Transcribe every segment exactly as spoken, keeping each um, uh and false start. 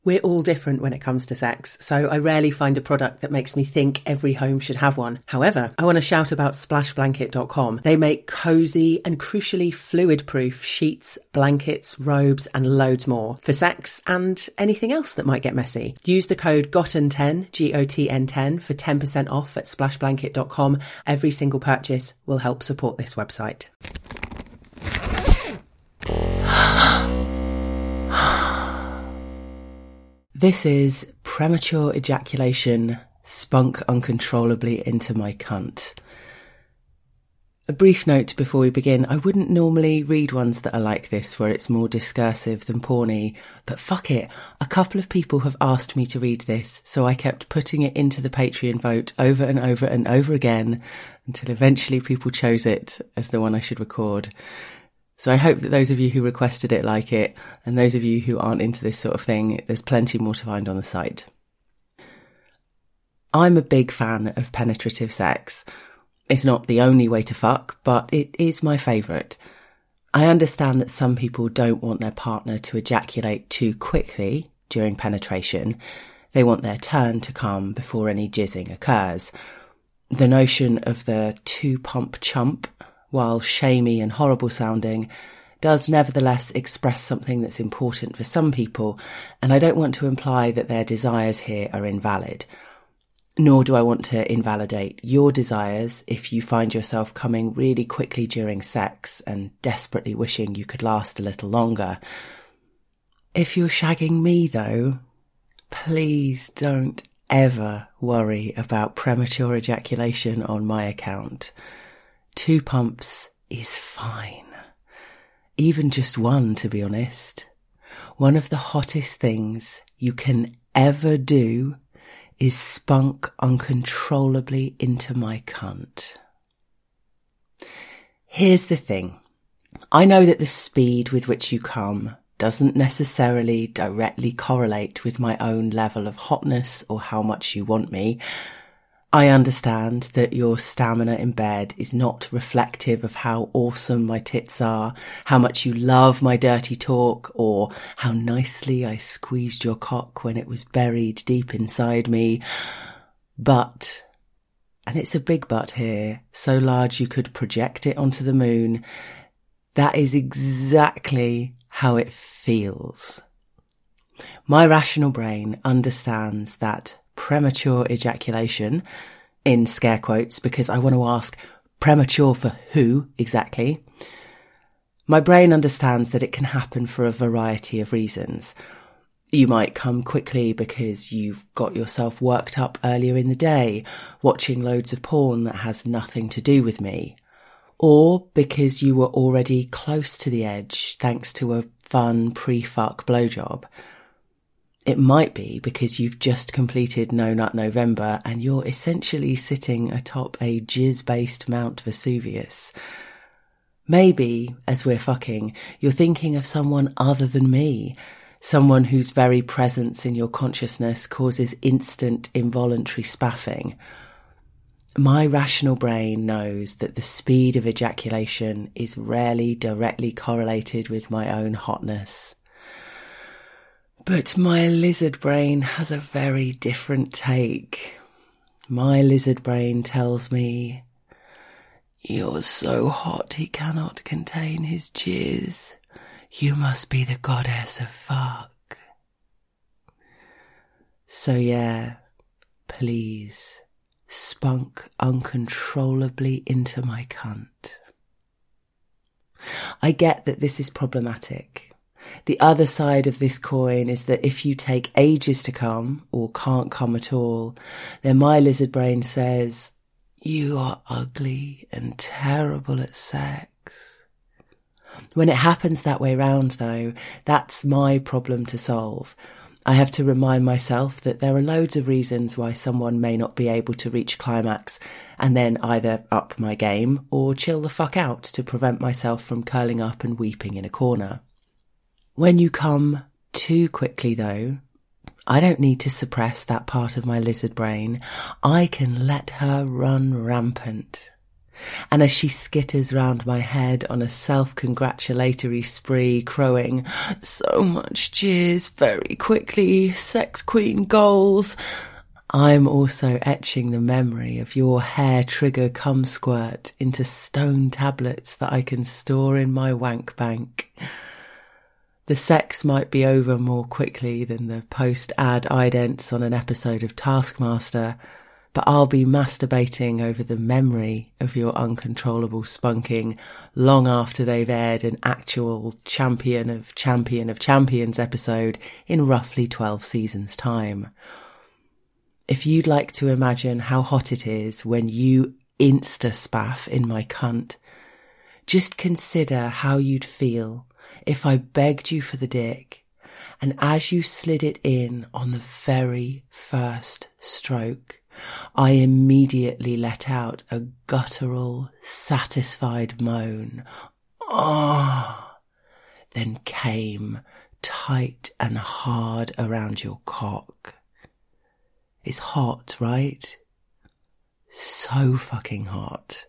We're all different when it comes to sex, so I rarely find a product that makes me think every home should have one. However, I want to shout about splash blanket dot com. They make cosy and crucially fluid-proof sheets, blankets, robes and loads more for sex and anything else that might get messy. Use the code gotten ten, G O T N ten, for ten percent off at splash blanket dot com. Every single purchase will help support this website. This is premature ejaculation spunk uncontrollably into my cunt. A brief note before we begin, I wouldn't normally read ones that are like this where it's more discursive than porny, but fuck it, a couple of people have asked me to read this, so I kept putting it into the Patreon vote over and over and over again until eventually people chose it as the one I should record. So I hope that those of you who requested it like it, and those of you who aren't into this sort of thing, there's plenty more to find on the site. I'm a big fan of penetrative sex. It's not the only way to fuck, but it is my favourite. I understand that some people don't want their partner to ejaculate too quickly during penetration. They want their turn to come before any jizzing occurs. The notion of the two-pump chump, while shamey and horrible sounding, does nevertheless express something that's important for some people, and I don't want to imply that their desires here are invalid. Nor do I want to invalidate your desires if you find yourself coming really quickly during sex and desperately wishing you could last a little longer. If you're shagging me, though, please don't ever worry about premature ejaculation on my account. Two pumps is fine. Even just one, to be honest. One of the hottest things you can ever do is spunk uncontrollably into my cunt. Here's the thing. I know that the speed with which you come doesn't necessarily directly correlate with my own level of hotness or how much you want me. I understand that your stamina in bed is not reflective of how awesome my tits are, how much you love my dirty talk, or how nicely I squeezed your cock when it was buried deep inside me. But, and it's a big but here, so large you could project it onto the moon, that is exactly how it feels. My rational brain understands that premature ejaculation, in scare quotes, because I want to ask, premature for who exactly? My brain understands that it can happen for a variety of reasons. You might come quickly because you've got yourself worked up earlier in the day, watching loads of porn that has nothing to do with me. Or because you were already close to the edge thanks to a fun pre-fuck blowjob. It might be because you've just completed No Nut November and you're essentially sitting atop a jizz-based Mount Vesuvius. Maybe, as we're fucking, you're thinking of someone other than me, someone whose very presence in your consciousness causes instant involuntary spaffing. My rational brain knows that the speed of ejaculation is rarely directly correlated with my own hotness. But my lizard brain has a very different take. My lizard brain tells me, "You're so hot he cannot contain his jizz. You must be the goddess of fuck." So yeah, please, spunk uncontrollably into my cunt. I get that this is problematic. The other side of this coin is that if you take ages to come, or can't come at all, then my lizard brain says, "You are ugly and terrible at sex." When it happens that way round, though, that's my problem to solve. I have to remind myself that there are loads of reasons why someone may not be able to reach climax, and then either up my game or chill the fuck out to prevent myself from curling up and weeping in a corner. When you come too quickly, though, I don't need to suppress that part of my lizard brain. I can let her run rampant. And as she skitters round my head on a self-congratulatory spree, crowing, "So much cheers, very quickly, sex queen goals," I'm also etching the memory of your hair trigger cum squirt into stone tablets that I can store in my wank bank. The sex might be over more quickly than the post-ad idents on an episode of Taskmaster, but I'll be masturbating over the memory of your uncontrollable spunking long after they've aired an actual Champion of Champion of Champions episode in roughly twelve seasons' time. If you'd like to imagine how hot it is when you insta-spaff in my cunt, just consider how you'd feel if I begged you for the dick, and as you slid it in on the very first stroke, I immediately let out a guttural, satisfied moan. Oh! Then came tight and hard around your cock. It's hot, right? So fucking hot.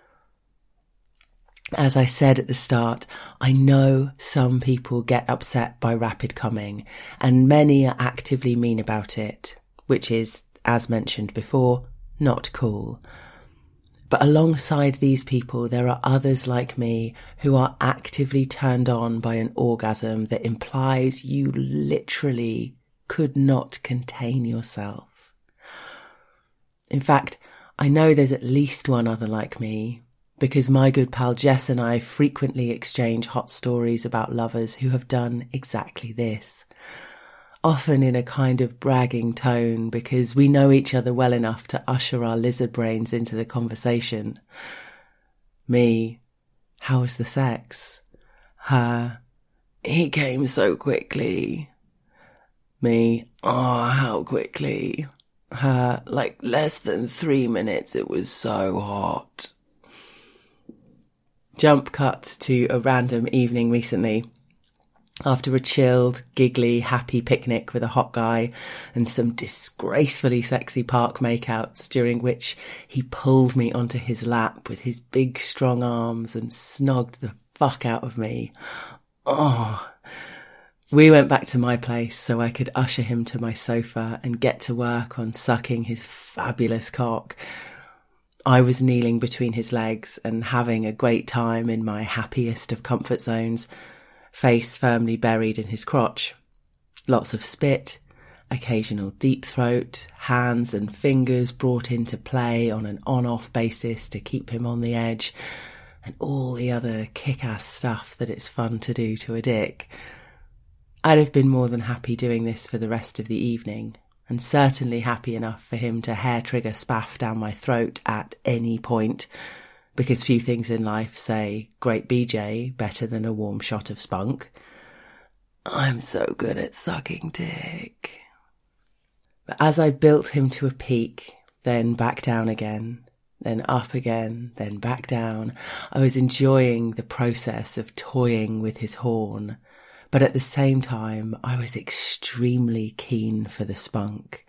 As I said at the start, I know some people get upset by rapid coming, and many are actively mean about it, which is, as mentioned before, not cool. But alongside these people, there are others like me who are actively turned on by an orgasm that implies you literally could not contain yourself. In fact, I know there's at least one other like me, because my good pal Jess and I frequently exchange hot stories about lovers who have done exactly this. Often in a kind of bragging tone, because we know each other well enough to usher our lizard brains into the conversation. Me, how was the sex? Her, he came so quickly. Me, oh, how quickly. Her, like less than three minutes, it was so hot. Jump cut to a random evening recently. After a chilled, giggly, happy picnic with a hot guy and some disgracefully sexy park makeouts, during which he pulled me onto his lap with his big strong arms and snogged the fuck out of me. Oh, we went back to my place so I could usher him to my sofa and get to work on sucking his fabulous cock. I was kneeling between his legs and having a great time in my happiest of comfort zones, face firmly buried in his crotch. Lots of spit, occasional deep throat, hands and fingers brought into play on an on-off basis to keep him on the edge, and all the other kick-ass stuff that it's fun to do to a dick. I'd have been more than happy doing this for the rest of the evening, and certainly happy enough for him to hair-trigger spaff down my throat at any point, because few things in life say great B J better than a warm shot of spunk. I'm so good at sucking dick. But as I built him to a peak, then back down again, then up again, then back down, I was enjoying the process of toying with his horn. But at the same time, I was extremely keen for the spunk.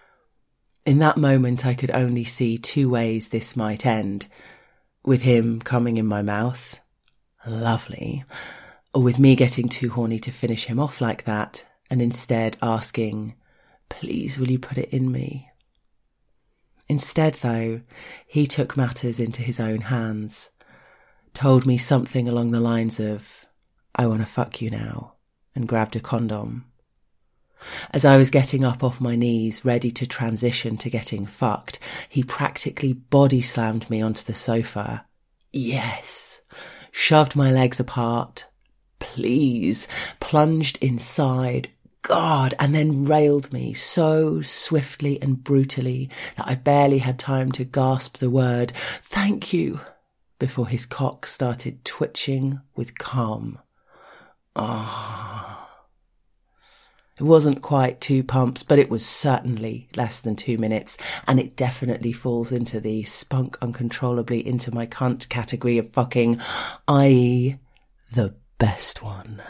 In that moment, I could only see two ways this might end. With him coming in my mouth, lovely, or with me getting too horny to finish him off like that, and instead asking, "Please, will you put it in me?" Instead, though, he took matters into his own hands, told me something along the lines of, "I want to fuck you now," and grabbed a condom. As I was getting up off my knees, ready to transition to getting fucked, he practically body slammed me onto the sofa. Yes. Shoved my legs apart. Please. Plunged inside. God. And then railed me so swiftly and brutally that I barely had time to gasp the word, "Thank you," before his cock started twitching with calm. Ah. Oh. It wasn't quite two pumps, but it was certainly less than two minutes, and it definitely falls into the spunk uncontrollably into my cunt category of fucking, that is the best one.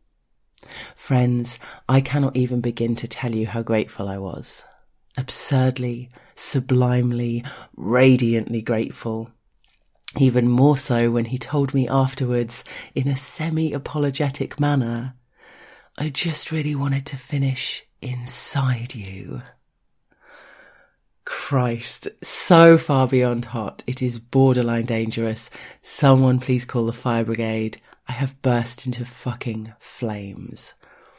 Friends, I cannot even begin to tell you how grateful I was. Absurdly, sublimely, radiantly grateful. Even more so when he told me afterwards, in a semi-apologetic manner, I just really wanted to finish inside you. Christ, so far beyond hot, it is borderline dangerous. Someone please call the fire brigade. I have burst into fucking flames.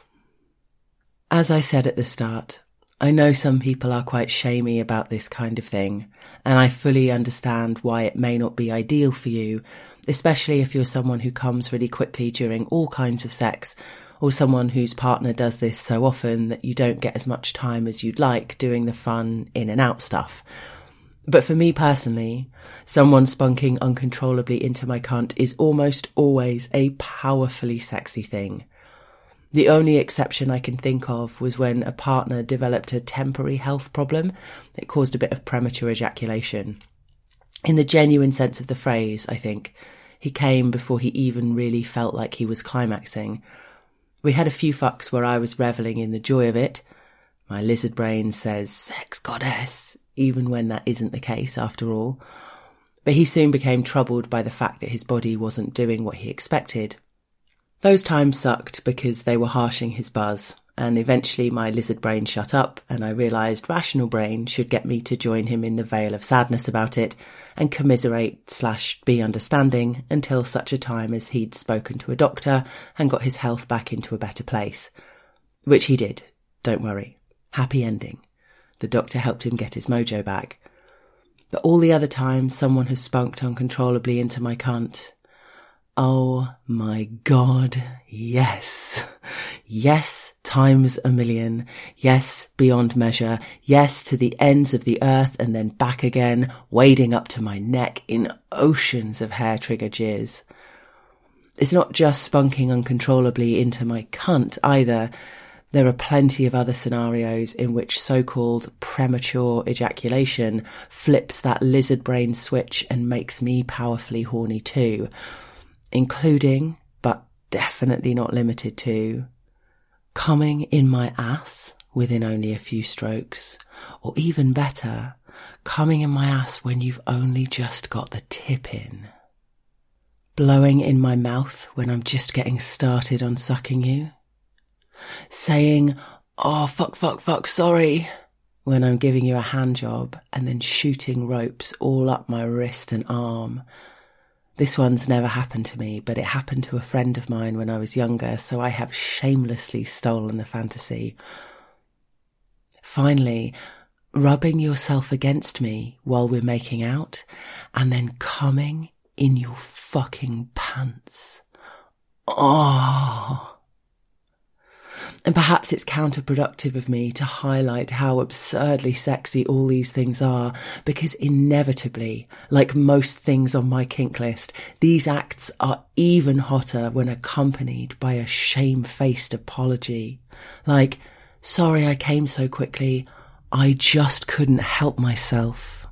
As I said at the start, I know some people are quite shamey about this kind of thing, and I fully understand why it may not be ideal for you, especially if you're someone who comes really quickly during all kinds of sex, or someone whose partner does this so often that you don't get as much time as you'd like doing the fun in and out stuff. But for me personally, someone spunking uncontrollably into my cunt is almost always a powerfully sexy thing. The only exception I can think of was when a partner developed a temporary health problem that caused a bit of premature ejaculation. In the genuine sense of the phrase, I think, he came before he even really felt like he was climaxing. We had a few fucks where I was revelling in the joy of it. My lizard brain says, sex goddess, even when that isn't the case after all. But he soon became troubled by the fact that his body wasn't doing what he expected. Those times sucked because they were harshing his buzz, and eventually my lizard brain shut up and I realised rational brain should get me to join him in the veil of sadness about it and commiserate slash be understanding until such a time as he'd spoken to a doctor and got his health back into a better place. Which he did, don't worry. Happy ending. The doctor helped him get his mojo back. But all the other times someone has spunked uncontrollably into my cunt, oh my God, yes. Yes, times a million. Yes, beyond measure. Yes, to the ends of the earth and then back again, wading up to my neck in oceans of hair-trigger jizz. It's not just spunking uncontrollably into my cunt either. There are plenty of other scenarios in which so-called premature ejaculation flips that lizard brain switch and makes me powerfully horny too. Including, but definitely not limited to, coming in my ass within only a few strokes, or even better, coming in my ass when you've only just got the tip in, blowing in my mouth when I'm just getting started on sucking you, saying, oh, fuck, fuck, fuck, sorry, when I'm giving you a hand job, and then shooting ropes all up my wrist and arm. This one's never happened to me, but it happened to a friend of mine when I was younger, so I have shamelessly stolen the fantasy. Finally, rubbing yourself against me while we're making out, and then coming in your fucking pants. Oh. And perhaps it's counterproductive of me to highlight how absurdly sexy all these things are, because inevitably, like most things on my kink list, these acts are even hotter when accompanied by a shamefaced apology. Like, sorry I came so quickly, I just couldn't help myself.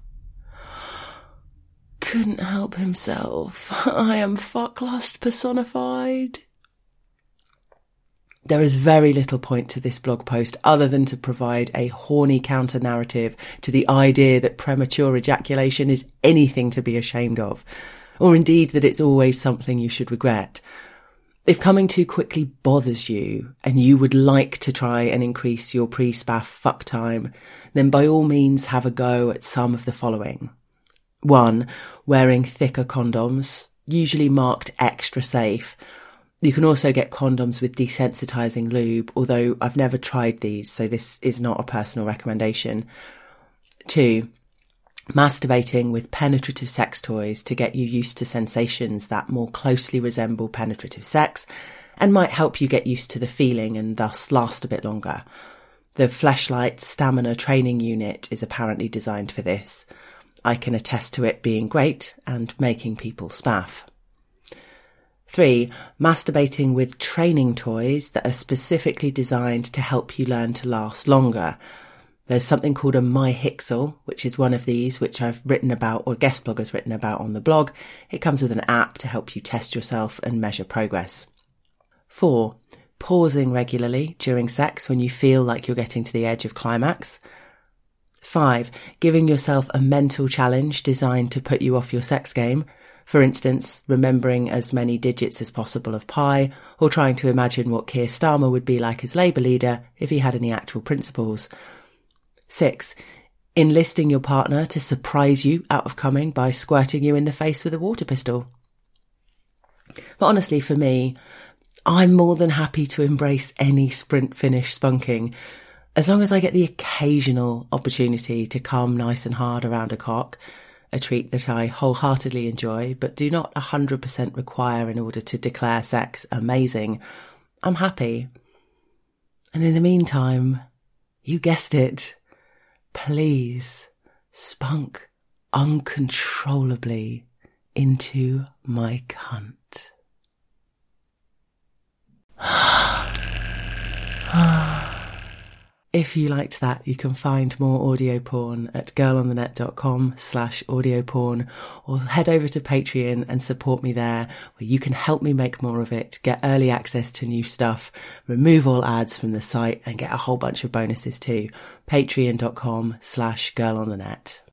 Couldn't help himself. I am fucklust personified. There is very little point to this blog post other than to provide a horny counter-narrative to the idea that premature ejaculation is anything to be ashamed of, or indeed that it's always something you should regret. If coming too quickly bothers you and you would like to try and increase your pre-spaff fuck time, then by all means have a go at some of the following. One, wearing thicker condoms, usually marked extra safe. You can also get condoms with desensitizing lube, although I've never tried these, so this is not a personal recommendation. Two, masturbating with penetrative sex toys to get you used to sensations that more closely resemble penetrative sex and might help you get used to the feeling and thus last a bit longer. The Fleshlight Stamina Training Unit is apparently designed for this. I can attest to it being great and making people spaff. Three, masturbating with training toys that are specifically designed to help you learn to last longer. There's something called a MyHixel, which is one of these, which I've written about, or guest blog has written about on the blog. It comes with an app to help you test yourself and measure progress. Four, pausing regularly during sex when you feel like you're getting to the edge of climax. Five, giving yourself a mental challenge designed to put you off your sex game. For instance, remembering as many digits as possible of pi, or trying to imagine what Keir Starmer would be like as Labour leader if he had any actual principles. Six, enlisting your partner to surprise you out of coming by squirting you in the face with a water pistol. But honestly, for me, I'm more than happy to embrace any sprint finish spunking, as long as I get the occasional opportunity to come nice and hard around a cock, a treat that I wholeheartedly enjoy but do not one hundred percent require in order to declare sex amazing. I'm happy. And in the meantime, you guessed it, please spunk uncontrollably into my cunt. If you liked that, you can find more audio porn at girlonthenet.com slash audio porn, or head over to Patreon and support me there, where you can help me make more of it, get early access to new stuff, remove all ads from the site, and get a whole bunch of bonuses too. Patreon.com slash girlonthenet.